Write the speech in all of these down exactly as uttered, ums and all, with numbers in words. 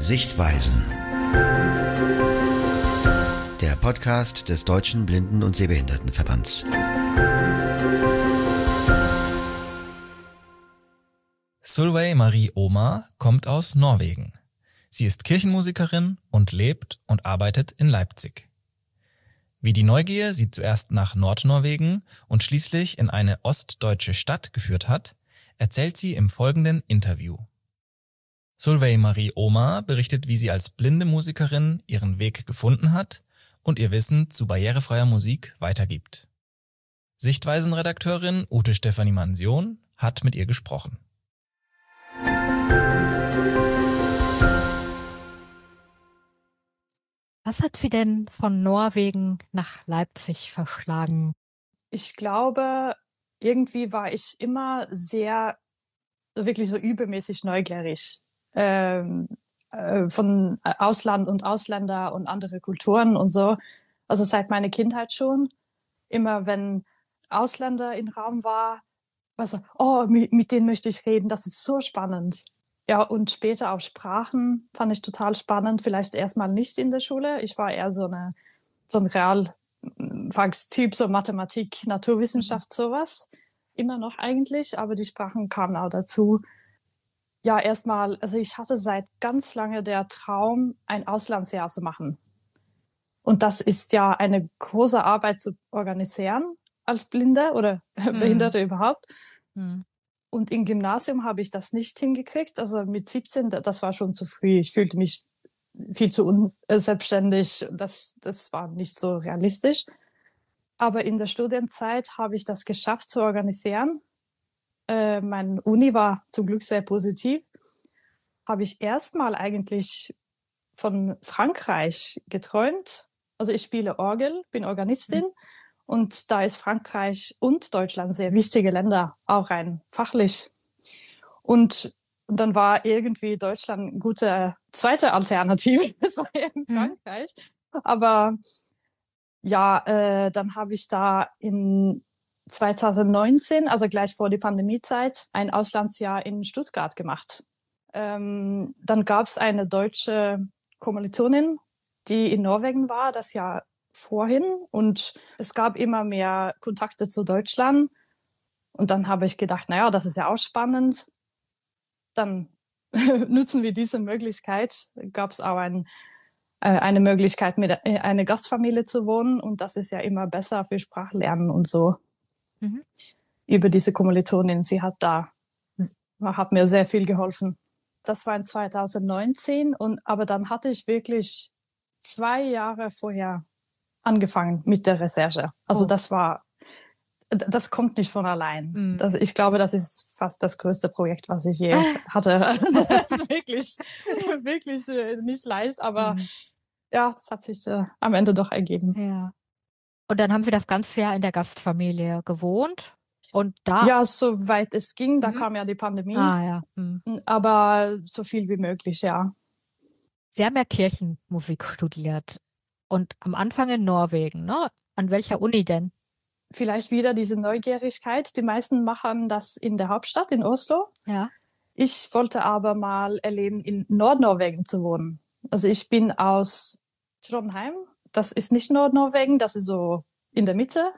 Sichtweisen. Der Podcast des Deutschen Blinden- und Sehbehindertenverbands. Solveig Marie Ohmar kommt aus Norwegen. Sie ist Kirchenmusikerin und lebt und arbeitet in Leipzig. Wie die Neugier sie zuerst nach Nordnorwegen und schließlich in eine ostdeutsche Stadt geführt hat, erzählt sie im folgenden Interview. Solveig Marie Ohmar berichtet, wie sie als blinde Musikerin ihren Weg gefunden hat und ihr Wissen zu barrierefreier Musik weitergibt. Sichtweisenredakteurin Ute Stefanie Mansion hat mit ihr gesprochen. Was hat Sie denn von Norwegen nach Leipzig verschlagen? Ich glaube, irgendwie war ich immer sehr, wirklich so übermäßig neugierig ähm, äh, von Ausland und Ausländer und andere Kulturen und so. Also seit meiner Kindheit schon. Immer wenn Ausländer im Raum war, war so, oh, mit, mit denen möchte ich reden, das ist so spannend. Ja, und später auch Sprachen fand ich total spannend. Vielleicht erstmal nicht in der Schule. Ich war eher so eine so ein Realfachstyp, so Mathematik, Naturwissenschaft, sowas. Immer noch eigentlich, aber die Sprachen kamen auch dazu. Ja, erstmal, also ich hatte seit ganz lange der Traum, ein Auslandsjahr zu machen. Und das ist ja eine große Arbeit zu organisieren als Blinde oder Mhm. Behinderte überhaupt. Hm. Und im Gymnasium habe ich das nicht hingekriegt. Also mit siebzehn, das war schon zu früh. Ich fühlte mich viel zu unselbstständig. Das, das war nicht so realistisch. Aber in der Studienzeit habe ich das geschafft zu organisieren. Äh, meine Uni war zum Glück sehr positiv. Habe ich erstmal eigentlich von Frankreich geträumt. Also ich spiele Orgel, bin Organistin. Mhm. Und da ist Frankreich und Deutschland sehr wichtige Länder, auch rein fachlich. Und dann war irgendwie Deutschland eine gute zweite Alternative. Das war eben mhm. Frankreich. Aber ja, äh, dann habe ich da in zwanzig neunzehn, also gleich vor der Pandemiezeit, ein Auslandsjahr in Stuttgart gemacht. Ähm, dann gab es eine deutsche Kommilitonin, die in Norwegen war, das Jahr vorhin. Und es gab immer mehr Kontakte zu Deutschland. Und dann habe ich gedacht, naja, das ist ja auch spannend. Dann nutzen wir diese Möglichkeit. Gab es auch ein, äh, eine Möglichkeit, mit einer Gastfamilie zu wohnen. Und das ist ja immer besser für Sprachlernen und so. Mhm. Über diese Kommilitonin, sie hat da, hat mir sehr viel geholfen. Das war in zwanzig neunzehn. Und, aber dann hatte ich wirklich zwei Jahre vorher angefangen mit der Recherche. Also oh. das war, das kommt nicht von allein. Mm. Das, ich glaube, das ist fast das größte Projekt, was ich je hatte. Also das ist wirklich, wirklich äh, nicht leicht, aber mm. ja, das hat sich äh, am Ende doch ergeben. Ja. Und dann haben Sie das ganze Jahr in der Gastfamilie gewohnt? Und da? Ja, soweit es ging. Da mhm. kam ja die Pandemie. Ah, ja. Mhm. Aber so viel wie möglich, ja. Sie haben ja Kirchenmusik studiert. Und am Anfang in Norwegen, ne? An welcher Uni denn? Vielleicht wieder diese Neugierigkeit. Die meisten machen das in der Hauptstadt, in Oslo. Ja. Ich wollte aber mal erleben, in Nordnorwegen zu wohnen. Also ich bin aus Trondheim. Das ist nicht Nordnorwegen, das ist so in der Mitte.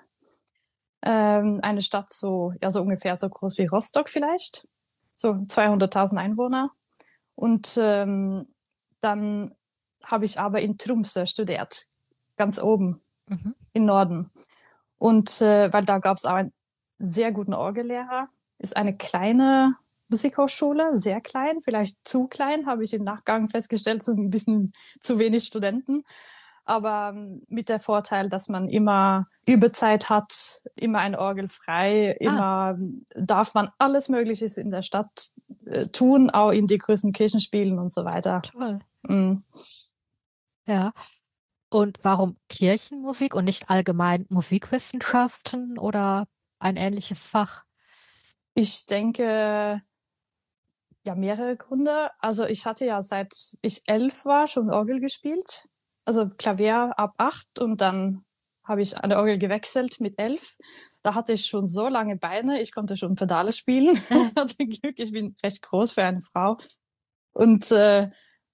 Ähm, eine Stadt so, ja, so ungefähr so groß wie Rostock vielleicht. So zweihunderttausend Einwohner. Und ähm, dann habe ich aber in Tromsø studiert, ganz oben mhm. im Norden. Und äh, weil da gab es auch einen sehr guten Orgellehrer. Ist eine kleine Musikhochschule, sehr klein, vielleicht zu klein, habe ich im Nachgang festgestellt, so ein bisschen zu wenig Studenten. Aber ähm, mit der Vorteil, dass man immer Überzeit hat, immer ein Orgel frei, ah. immer darf man alles Mögliche in der Stadt äh, tun, auch in die größten Kirchenspielen und so weiter. Toll. Mhm. Ja. Und warum Kirchenmusik und nicht allgemein Musikwissenschaften oder ein ähnliches Fach? Ich denke, ja, mehrere Gründe. Also ich hatte ja seit ich elf war schon Orgel gespielt. Also Klavier ab acht und dann habe ich an der Orgel gewechselt mit elf. Da hatte ich schon so lange Beine, ich konnte schon Pedale spielen. Ich hatte Glück, ich bin recht groß für eine Frau. Und äh,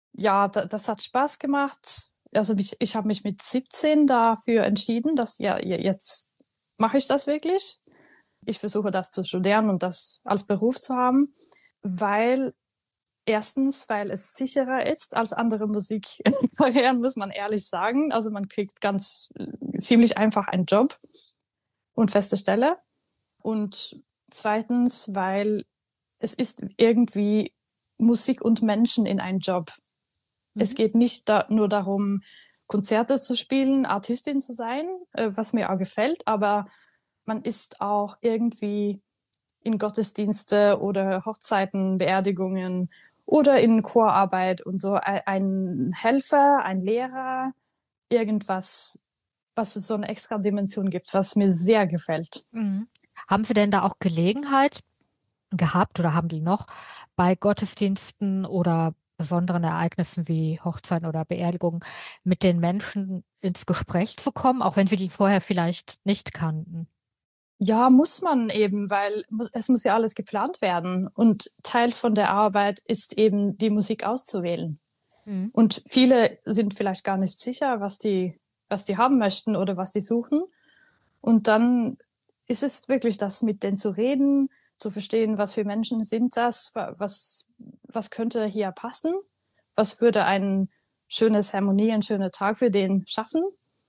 ja, da, das hat Spaß gemacht. Also ich, ich habe mich mit siebzehn dafür entschieden, dass ja, jetzt mache ich das wirklich. Ich versuche das zu studieren und das als Beruf zu haben, weil erstens, weil es sicherer ist als andere Musikkarrieren, muss man ehrlich sagen. Also man kriegt ganz ziemlich einfach einen Job und feste Stelle. Und zweitens, weil es ist irgendwie Musik und Menschen in einem Job. Mhm. Es geht nicht da, nur darum, Konzerte zu spielen, Artistin zu sein, äh, was mir auch gefällt, aber man ist auch irgendwie in Gottesdienste oder Hochzeiten, Beerdigungen oder in Chorarbeit und so ein Helfer, ein Lehrer, irgendwas, was es so eine extra Dimension gibt, was mir sehr gefällt. Mhm. Haben Sie denn da auch Gelegenheit gehabt oder haben die noch bei Gottesdiensten oder besonderen Ereignissen wie Hochzeiten oder Beerdigungen mit den Menschen ins Gespräch zu kommen, auch wenn Sie die vorher vielleicht nicht kannten? Ja, muss man eben, weil es muss ja alles geplant werden. Und Teil von der Arbeit ist eben, die Musik auszuwählen. Mhm. Und viele sind vielleicht gar nicht sicher, was die, was die haben möchten oder was die suchen. Und dann ist es wirklich das, mit denen zu reden, zu verstehen, was für Menschen sind das, was, was könnte hier passen, was würde ein schönes Harmonie, ein schöner Tag für den schaffen.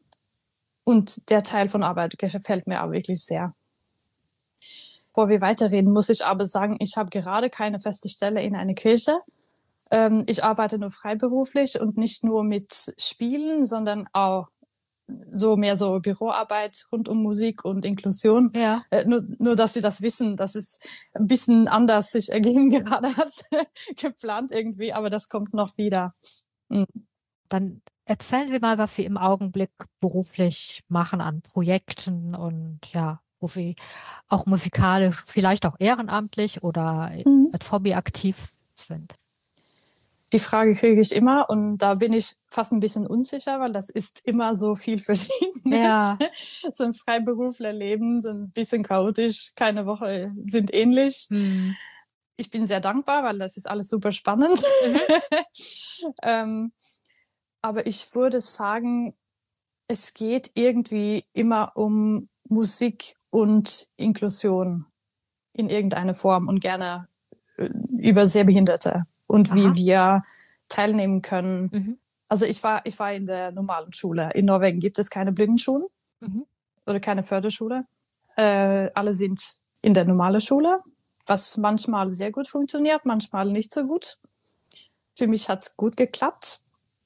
Und der Teil von Arbeit gefällt mir auch wirklich sehr. Bevor wir weiterreden, muss ich aber sagen, ich habe gerade keine feste Stelle in einer Kirche. Ähm, ich arbeite nur freiberuflich und nicht nur mit Spielen, sondern auch so mehr so Büroarbeit rund um Musik und Inklusion. Ja. Äh, nur, nur, dass Sie das wissen, dass es ein bisschen anders sich ergeben gerade hat, geplant irgendwie, aber das kommt noch wieder. Mhm. Dann erzählen Sie mal, was Sie im Augenblick beruflich machen an Projekten und ja, wo Sie auch musikalisch, vielleicht auch ehrenamtlich oder mhm. als Hobby aktiv sind. Die Frage kriege ich immer und da bin ich fast ein bisschen unsicher, weil das ist immer so viel Verschiedenes. Ja. So ein Freiberuflerleben, so ein bisschen chaotisch, keine Woche sind ähnlich. Hm. Ich bin sehr dankbar, weil das ist alles super spannend. Mhm. ähm, aber ich würde sagen, es geht irgendwie immer um Musik und Inklusion in irgendeiner Form und gerne äh, über Sehbehinderte. Und wie Aha. wir teilnehmen können. Mhm. Also ich war, ich war in der normalen Schule. In Norwegen gibt es keine Blindenschulen mhm. oder keine Förderschule. Äh, alle sind in der normalen Schule, was manchmal sehr gut funktioniert, manchmal nicht so gut. Für mich hat es gut geklappt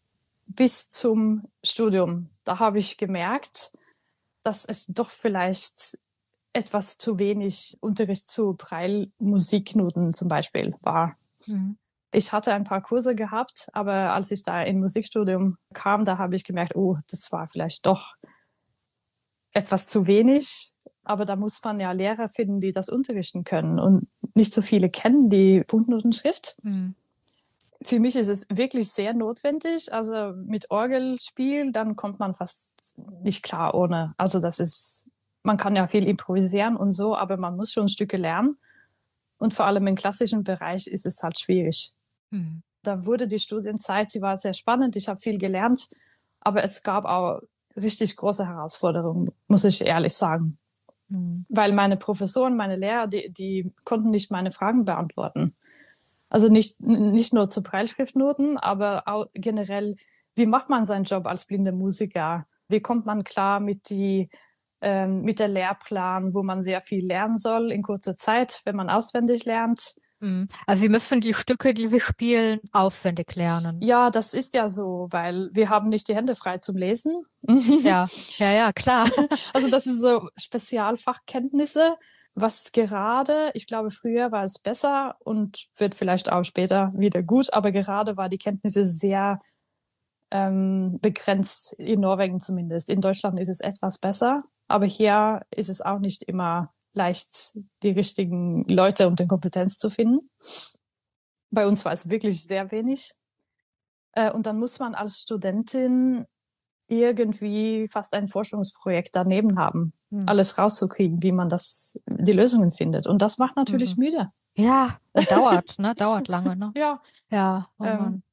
bis zum Studium. Da habe ich gemerkt, dass es doch vielleicht etwas zu wenig Unterricht zu Braille-Musiknoten zum Beispiel war. Mhm. Ich hatte ein paar Kurse gehabt, aber als ich da im Musikstudium kam, da habe ich gemerkt, oh, das war vielleicht doch etwas zu wenig. Aber da muss man ja Lehrer finden, die das unterrichten können. Und nicht so viele kennen die Punktnotenschrift. Mhm. Für mich ist es wirklich sehr notwendig. Also mit Orgelspiel, dann kommt man fast nicht klar ohne. Also das ist, man kann ja viel improvisieren und so, aber man muss schon Stücke lernen. Und vor allem im klassischen Bereich ist es halt schwierig. Mhm. Da wurde die Studienzeit, sie war sehr spannend, ich habe viel gelernt, aber es gab auch richtig große Herausforderungen, muss ich ehrlich sagen. Mhm. Weil meine Professoren, meine Lehrer, die, die konnten nicht meine Fragen beantworten. Also nicht, nicht nur zu Brailleschriftnoten, aber auch generell, wie macht man seinen Job als blinder Musiker? Wie kommt man klar mit die ähm, mit der Lehrplan, wo man sehr viel lernen soll in kurzer Zeit, wenn man auswendig lernt? Also Sie müssen die Stücke, die Sie spielen, auswendig lernen. Ja, das ist ja so, weil wir haben nicht die Hände frei zum Lesen. Ja, ja, ja, klar. Also das ist so Spezialfachkenntnisse, was gerade, ich glaube, früher war es besser und wird vielleicht auch später wieder gut, aber gerade war die Kenntnisse sehr ähm, begrenzt, in Norwegen zumindest. In Deutschland ist es etwas besser, aber hier ist es auch nicht immer leicht, die richtigen Leute und die Kompetenz zu finden. Bei uns war es wirklich sehr wenig. Äh, und dann muss man als Studentin irgendwie fast ein Forschungsprojekt daneben haben, mhm. alles rauszukriegen, wie man das, die Lösungen findet. Und das macht natürlich mhm. müde. Ja, dauert, ne? Dauert lange, ne? Ja. Ja. Oh ähm,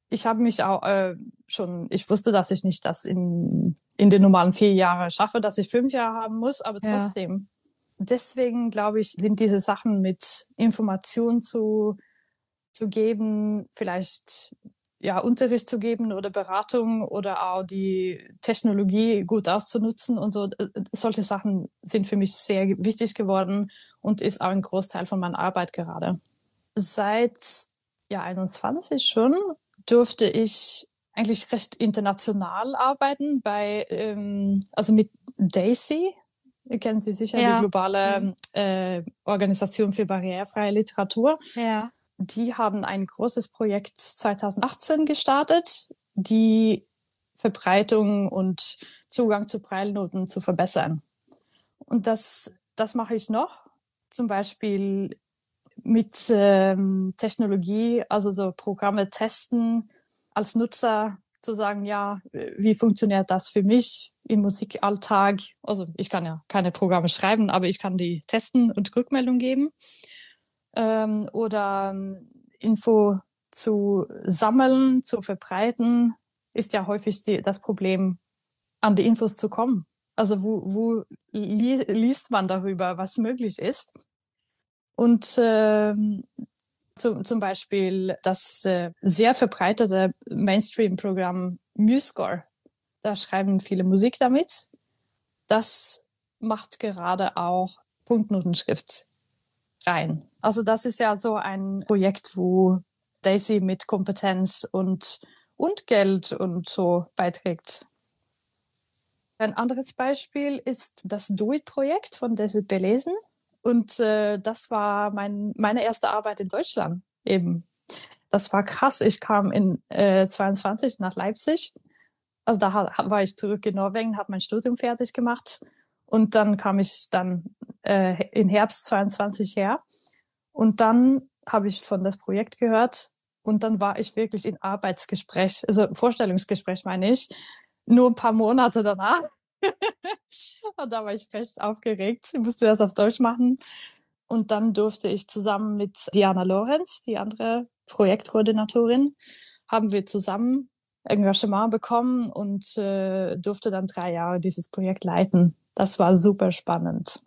ich habe mich auch äh, schon, ich wusste, dass ich nicht das in, in den normalen vier Jahre schaffe, dass ich fünf Jahre haben muss, aber Ja. trotzdem. Deswegen, glaube ich, sind diese Sachen mit Information zu, zu geben, vielleicht ja Unterricht zu geben oder Beratung oder auch die Technologie gut auszunutzen und so. Solche Sachen sind für mich sehr wichtig geworden und ist auch ein Großteil von meiner Arbeit gerade. Seit ja einundzwanzig schon durfte ich eigentlich recht international arbeiten bei ähm, also mit DAISY. Ihr kennt sie sicher, Ja. die globale äh, Organisation für barrierefreie Literatur. Ja. Die haben ein großes Projekt zwanzig achtzehn gestartet, die Verbreitung und Zugang zu Braillenoten zu verbessern. Und das, das mache ich noch. Zum Beispiel mit ähm, Technologie, also so Programme testen, als Nutzer zu sagen, ja, wie funktioniert das für mich im Musikalltag? Also ich kann ja keine Programme schreiben, aber ich kann die testen und Rückmeldung geben. Ähm, oder Info zu sammeln, zu verbreiten, ist ja häufig die, das Problem, an die Infos zu kommen. Also wo, wo li- liest man darüber, was möglich ist? Und ähm, zu, zum Beispiel das äh, sehr verbreitete Mainstream-Programm MuseScore, da schreiben viele Musik damit. Das macht gerade auch Punktnotenschrift rein. Also das ist ja so ein Projekt, wo DAISY mit Kompetenz und, und Geld und so beiträgt. Ein anderes Beispiel ist das Do-It-Projekt von Desert Belesen. Und äh, das war mein, meine erste Arbeit in Deutschland eben. Das war krass. Ich kam in äh, zweiundzwanzig nach Leipzig. Also da ha- war ich zurück in Norwegen, habe mein Studium fertig gemacht. Und dann kam ich dann äh, im Herbst zweiundzwanzig her. Und dann habe ich von das Projekt gehört. Und dann war ich wirklich in Arbeitsgespräch, also Vorstellungsgespräch meine ich, nur ein paar Monate danach. Und da war ich recht aufgeregt. Ich musste das auf Deutsch machen. Und dann durfte ich zusammen mit Diana Lorenz, die andere Projektkoordinatorin, haben wir zusammen Engagement bekommen und äh, durfte dann drei Jahre dieses Projekt leiten. Das war super spannend.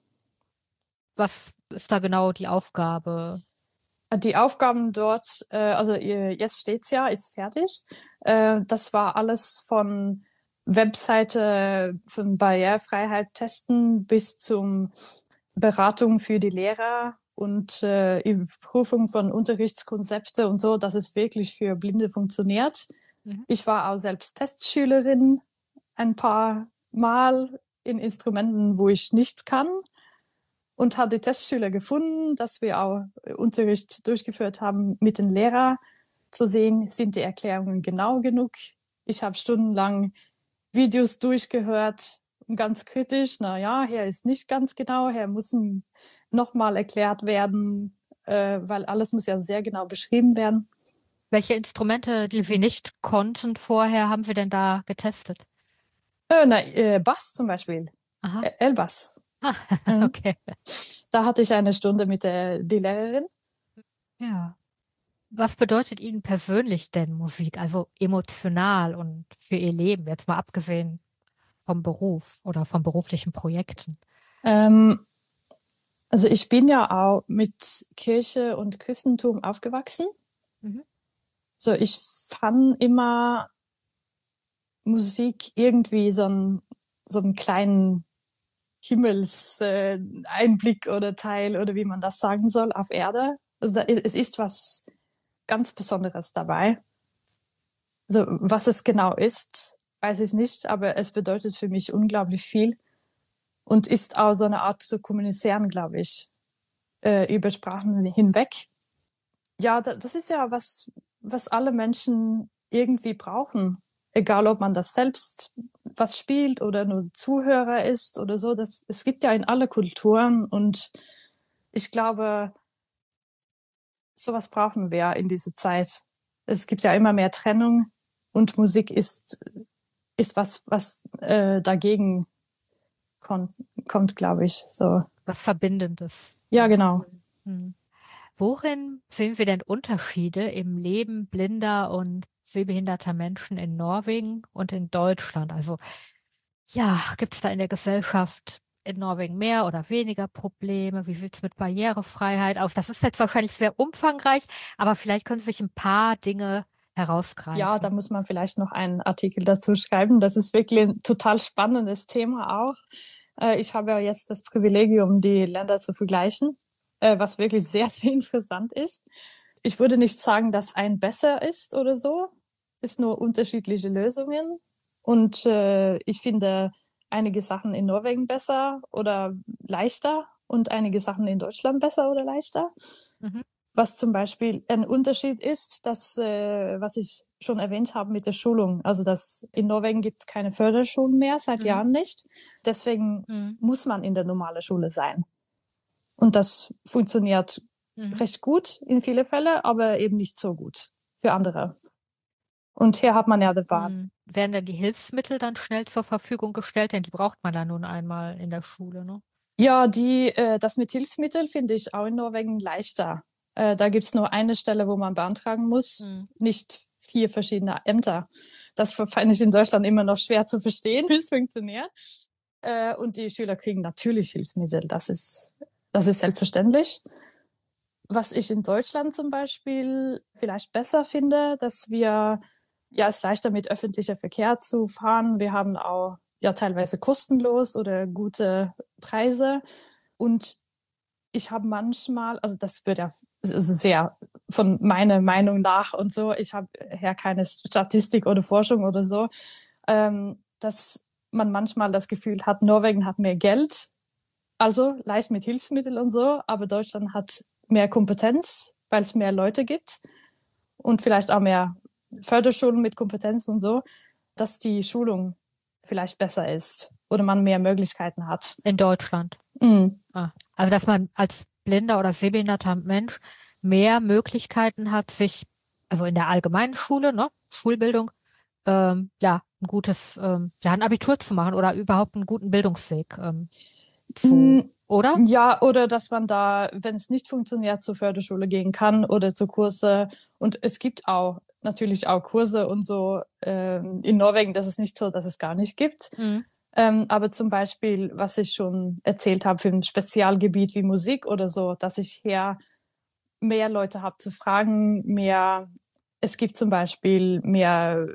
Was ist da genau die Aufgabe? Die Aufgaben dort, äh, also jetzt steht's ja, ist fertig. Äh, das war alles von Webseite von Barrierefreiheit testen bis zum Beratung für die Lehrer und äh, Überprüfung von Unterrichtskonzepte und so, dass es wirklich für Blinde funktioniert. Mhm. Ich war auch selbst Testschülerin ein paar Mal in Instrumenten, wo ich nichts kann. Und habe die Testschüler gefunden, dass wir auch Unterricht durchgeführt haben mit den Lehrern, zu sehen, sind die Erklärungen genau genug. Ich habe stundenlang Videos durchgehört, ganz kritisch, na ja, hier ist nicht ganz genau, hier muss nochmal erklärt werden, äh, weil alles muss ja sehr genau beschrieben werden. Welche Instrumente, die Sie nicht konnten vorher, haben Sie denn da getestet? Äh, na, äh, Bass zum Beispiel, Aha. Äh, L-Bass. Ah, Mhm. okay. Da hatte ich eine Stunde mit der die Lehrerin. Ja. Was bedeutet Ihnen persönlich denn Musik, also emotional und für Ihr Leben, jetzt mal abgesehen vom Beruf oder von beruflichen Projekten? Ähm, also ich bin ja auch mit Kirche und Christentum aufgewachsen. Mhm. So, ich fand immer Musik irgendwie so einen so einen kleinen Himmelseinblick äh, oder Teil oder wie man das sagen soll auf Erde. Also da, es ist was ganz Besonderes dabei. Also was es genau ist, weiß ich nicht, aber es bedeutet für mich unglaublich viel und ist auch so eine Art zu kommunizieren, glaube ich, äh, über Sprachen hinweg. Ja, da, das ist ja was, was alle Menschen irgendwie brauchen. Egal, ob man das selbst was spielt oder nur Zuhörer ist oder so. Das, es gibt ja in alle Kulturen und ich glaube, sowas brauchen wir in dieser Zeit. Es gibt ja immer mehr Trennung und Musik ist, ist was, was äh, dagegen kommt, kommt glaube ich. So. Was Verbindendes. Ja, genau. Hm. Worin sehen Sie denn Unterschiede im Leben blinder und sehbehinderter Menschen in Norwegen und in Deutschland? Also ja, gibt es da in der Gesellschaft in Norwegen mehr oder weniger Probleme? Wie sieht es mit Barrierefreiheit aus? Das ist jetzt wahrscheinlich sehr umfangreich, aber vielleicht können Sie sich ein paar Dinge herausgreifen. Ja, da muss man vielleicht noch einen Artikel dazu schreiben. Das ist wirklich ein total spannendes Thema auch. Äh, ich habe ja jetzt das Privilegium, die Länder zu vergleichen, äh, was wirklich sehr, sehr interessant ist. Ich würde nicht sagen, dass ein besser ist oder so. Es sind nur unterschiedliche Lösungen. Und äh, ich finde einige Sachen in Norwegen besser oder leichter und einige Sachen in Deutschland besser oder leichter. Mhm. Was zum Beispiel ein Unterschied ist, das, äh, was ich schon erwähnt habe mit der Schulung. Also dass in Norwegen gibt es keine Förderschulen mehr, seit mhm. Jahren nicht. Deswegen mhm. muss man in der normalen Schule sein. Und das funktioniert mhm. recht gut in vielen Fällen, aber eben nicht so gut für andere. Und hier hat man ja die Wahl. Mhm. Werden dann die Hilfsmittel dann schnell zur Verfügung gestellt? Denn die braucht man dann nun einmal in der Schule, ne? Ja, die, äh, das mit Hilfsmitteln finde ich auch in Norwegen leichter. Äh, da gibt es nur eine Stelle, wo man beantragen muss, mhm. nicht vier verschiedene Ämter. Das fand ich in Deutschland immer noch schwer zu verstehen, wie es funktioniert. Äh, und die Schüler kriegen natürlich Hilfsmittel. Das ist, das ist selbstverständlich. Was ich in Deutschland zum Beispiel vielleicht besser finde, dass wir, ja, es leichter mit öffentlichem Verkehr zu fahren. Wir haben auch ja teilweise kostenlos oder gute Preise. Und ich habe manchmal, also das wird ja sehr von meiner Meinung nach und so, ich habe ja keine Statistik oder Forschung oder so, ähm, dass man manchmal das Gefühl hat, Norwegen hat mehr Geld, also leicht mit Hilfsmitteln und so, aber Deutschland hat mehr Kompetenz, weil es mehr Leute gibt und vielleicht auch mehr Förderschulen mit Kompetenz und so, dass die Schulung vielleicht besser ist oder man mehr Möglichkeiten hat. In Deutschland? Mhm. Ah, also dass man als blinder oder sehbehinderter Mensch mehr Möglichkeiten hat, sich, also in der allgemeinen Schule, ne, Schulbildung, ähm, ja, ein gutes, ähm, ja, ein Abitur zu machen oder überhaupt einen guten Bildungsweg ähm, zu, mhm. oder? Ja, oder dass man da, wenn es nicht funktioniert, zur Förderschule gehen kann oder zu Kurse. Und es gibt auch natürlich auch Kurse und so ähm, in Norwegen. Das ist nicht so, dass es gar nicht gibt. Mhm. Ähm, aber zum Beispiel, was ich schon erzählt habe für ein Spezialgebiet wie Musik oder so, dass ich hier mehr Leute habe zu fragen, mehr, es gibt zum Beispiel mehr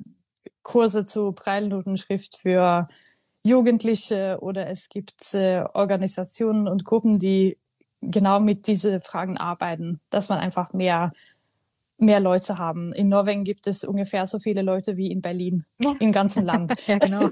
Kurse zu Braillenotenschrift für Jugendliche oder es gibt äh, Organisationen und Gruppen, die genau mit diesen Fragen arbeiten, dass man einfach mehr mehr Leute haben. In Norwegen gibt es ungefähr so viele Leute wie in Berlin, im ganzen Land. Ja, genau.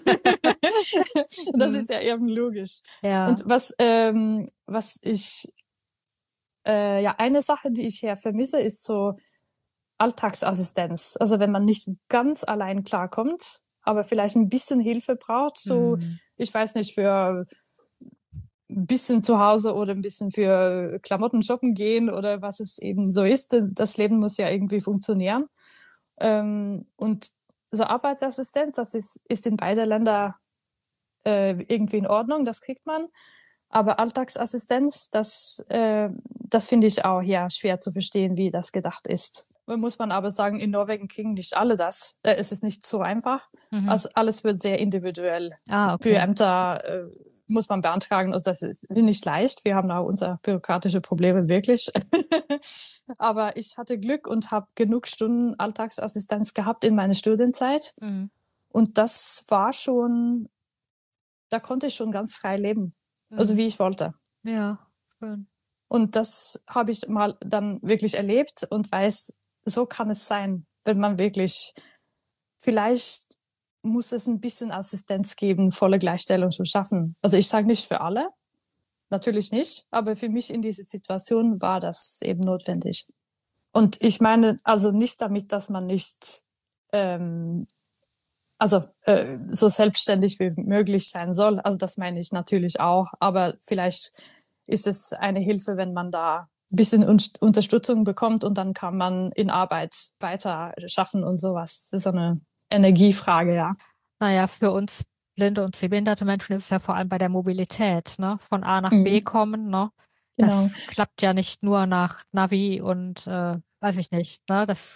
Das ist ja eben logisch. Ja. Und was, ähm, was ich, äh, ja, eine Sache, die ich hier vermisse, ist so Alltagsassistenz. Also wenn man nicht ganz allein klarkommt, aber vielleicht ein bisschen Hilfe braucht, so, mhm. ich weiß nicht, für ein bisschen zu Hause oder ein bisschen für Klamotten shoppen gehen oder was es eben so ist. Das Leben muss ja irgendwie funktionieren. Ähm, und so Arbeitsassistenz, das ist, ist in beide Länder äh, irgendwie in Ordnung, das kriegt man. Aber Alltagsassistenz, das, äh, das finde ich auch ja schwer zu verstehen, wie das gedacht ist. Muss man aber sagen, in Norwegen kriegen nicht alle das. Äh, es ist nicht so einfach. Mhm. Also alles wird sehr individuell. Ah, okay. Für Ämter äh, muss man beantragen. Also das ist nicht leicht. Wir haben auch unsere bürokratische Probleme wirklich. Aber ich hatte Glück und habe genug Stunden Alltagsassistenz gehabt in meiner Studienzeit. Mhm. Und das war schon, da konnte ich schon ganz frei leben. Mhm. Also wie ich wollte. Ja, schön. Und das habe ich mal dann wirklich erlebt und weiß, so kann es sein, wenn man wirklich, vielleicht muss es ein bisschen Assistenz geben, volle Gleichstellung zu schaffen. Also ich sage nicht für alle, natürlich nicht, aber für mich in dieser Situation war das eben notwendig. Und ich meine also nicht damit, dass man nicht ähm, also äh, so selbstständig wie möglich sein soll. Also das meine ich natürlich auch, aber vielleicht ist es eine Hilfe, wenn man da ein bisschen Unterstützung bekommt und dann kann man in Arbeit weiter schaffen und sowas. Das ist so eine Energiefrage, ja. Naja, für uns blinde und sehbehinderte Menschen ist es ja vor allem bei der Mobilität, ne? Von A nach mhm. B kommen, ne? Das genau. klappt ja nicht nur nach Navi und äh, weiß ich nicht, ne? Das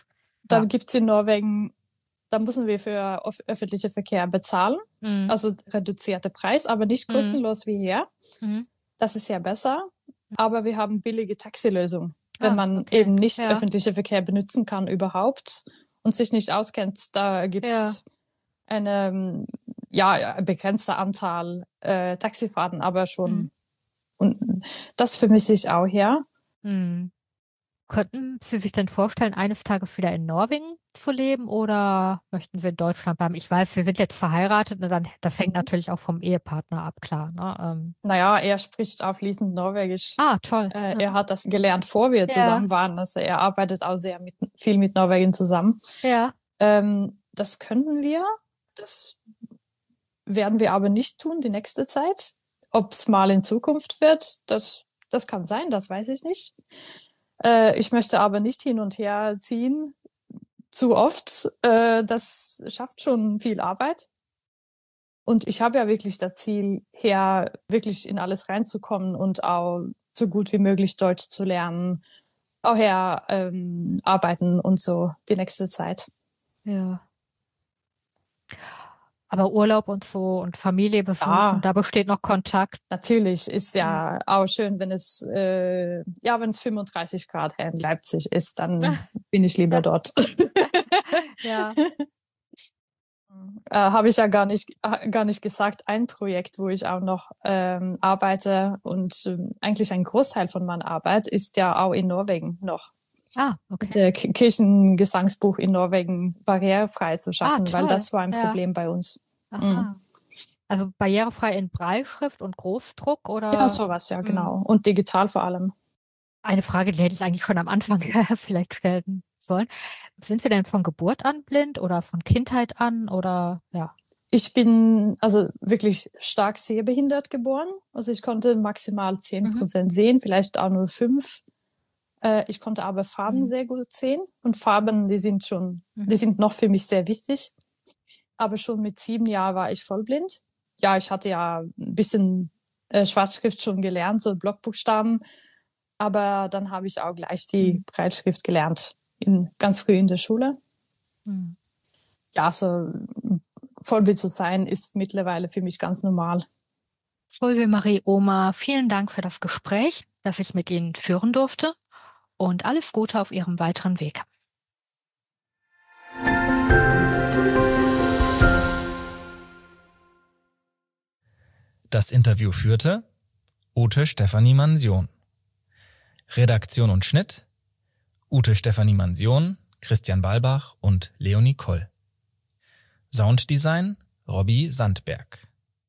da Ja. gibt's in Norwegen, da müssen wir für öf- öffentliche Verkehr bezahlen, Mhm. also reduzierte Preis, aber nicht Mhm. kostenlos wie hier. Mhm. Das ist ja besser, aber wir haben billige Taxilösungen. Wenn Ah, man okay. eben nicht Ja. öffentliche Verkehr benutzen kann überhaupt und sich nicht auskennt, da gibt's eine ähm, ja begrenzte Anzahl äh, Taxifahrten, aber schon. Mhm. Und das vermisse ich auch, ja. Mhm. Könnten Sie sich denn vorstellen, eines Tages wieder in Norwegen zu leben oder möchten Sie in Deutschland bleiben? Ich weiß, Sie sind jetzt verheiratet, und dann, das hängt Mhm. natürlich auch vom Ehepartner ab, klar. Ne? Ähm, Naja, er spricht auch fließend Norwegisch. ah, toll. Äh, Ja. er hat das gelernt, vor wir Ja. zusammen waren. Also er arbeitet auch sehr mit, viel mit Norwegen zusammen. Ja. Ähm, das könnten wir. Das werden wir aber nicht tun die nächste Zeit. Ob es mal in Zukunft wird, das, das kann sein, das weiß ich nicht. Äh, ich möchte aber nicht hin und her ziehen zu oft. Äh, das schafft schon viel Arbeit. Und ich habe ja wirklich das Ziel, her wirklich in alles reinzukommen und auch so gut wie möglich Deutsch zu lernen, auch her ähm, arbeiten und so die nächste Zeit. Ja. Aber Urlaub und so und Familie besuchen, Ja. da besteht noch Kontakt. Natürlich ist ja auch schön, wenn es äh, ja, wenn es fünfunddreißig Grad hier in Leipzig ist, dann bin ich lieber Ja. dort. Ja. Äh, habe ich ja gar nicht äh, gar nicht gesagt. Ein Projekt, wo ich auch noch ähm, arbeite und ähm, eigentlich ein Großteil von meiner Arbeit ist ja auch in Norwegen noch. Ah, okay. Der K- Kirchengesangsbuch in Norwegen barrierefrei zu schaffen, Ah, weil toll. das war ein Ja. Problem bei uns. Aha. Also barrierefrei in Brailleschrift und Großdruck oder? Ja, sowas, ja, Mhm. genau. Und digital vor allem. Eine Frage, die hätte ich eigentlich schon am Anfang vielleicht stellen sollen. Sind Sie denn von Geburt an blind oder von Kindheit an oder ja? Ich bin also wirklich stark sehbehindert geboren. Also ich konnte maximal zehn Prozent Mhm. sehen, vielleicht auch nur fünf. Äh, ich konnte aber Farben Mhm. sehr gut sehen. Und Farben, die sind schon, Mhm. die sind noch für mich sehr wichtig. Aber schon mit sieben Jahren war ich vollblind. Ja, ich hatte ja ein bisschen äh, Schwarzschrift schon gelernt, so Blockbuchstaben. Aber dann habe ich auch gleich die Mhm. Breitschrift gelernt, in, ganz früh in der Schule. Mhm. Ja, so vollblind zu sein, ist mittlerweile für mich ganz normal. Solveig Marie Ohmar, vielen Dank für das Gespräch, das ich mit Ihnen führen durfte und alles Gute auf Ihrem weiteren Weg. Das Interview führte Ute Stefanie Mansion. Redaktion und Schnitt Ute Stefanie Mansion, Christian Balbach und Leonie Koll. Sounddesign Robby Sandberg.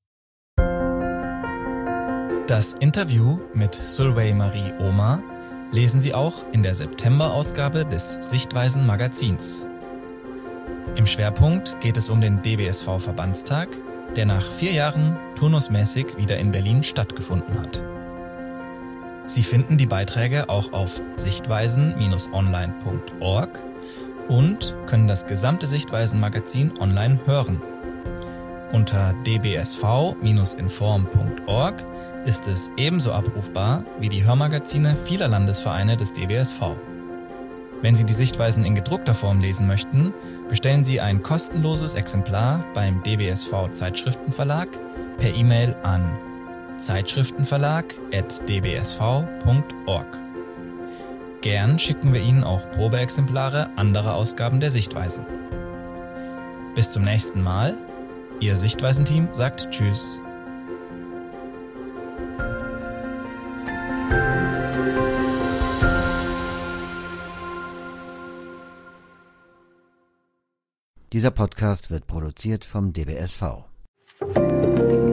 Das Interview mit Solveig Marie Ohmar lesen Sie auch in der September-Ausgabe des Sichtweisen Magazins. Im Schwerpunkt geht es um den D B S V-Verbandstag, der nach vier Jahren turnusmäßig wieder in Berlin stattgefunden hat. Sie finden die Beiträge auch auf sichtweisen Bindestrich online Punkt org und können das gesamte Sichtweisen-Magazin online hören. Unter d b s v Bindestrich inform Punkt org ist es ebenso abrufbar wie die Hörmagazine vieler Landesvereine des D B S V. Wenn Sie die Sichtweisen in gedruckter Form lesen möchten, bestellen Sie ein kostenloses Exemplar beim D B S V Zeitschriftenverlag per E-Mail an zeitschriftenverlag at d b s v Punkt org. Gern schicken wir Ihnen auch Probeexemplare anderer Ausgaben der Sichtweisen. Bis zum nächsten Mal. Ihr Sichtweisenteam sagt Tschüss. Dieser Podcast wird produziert vom D B S V.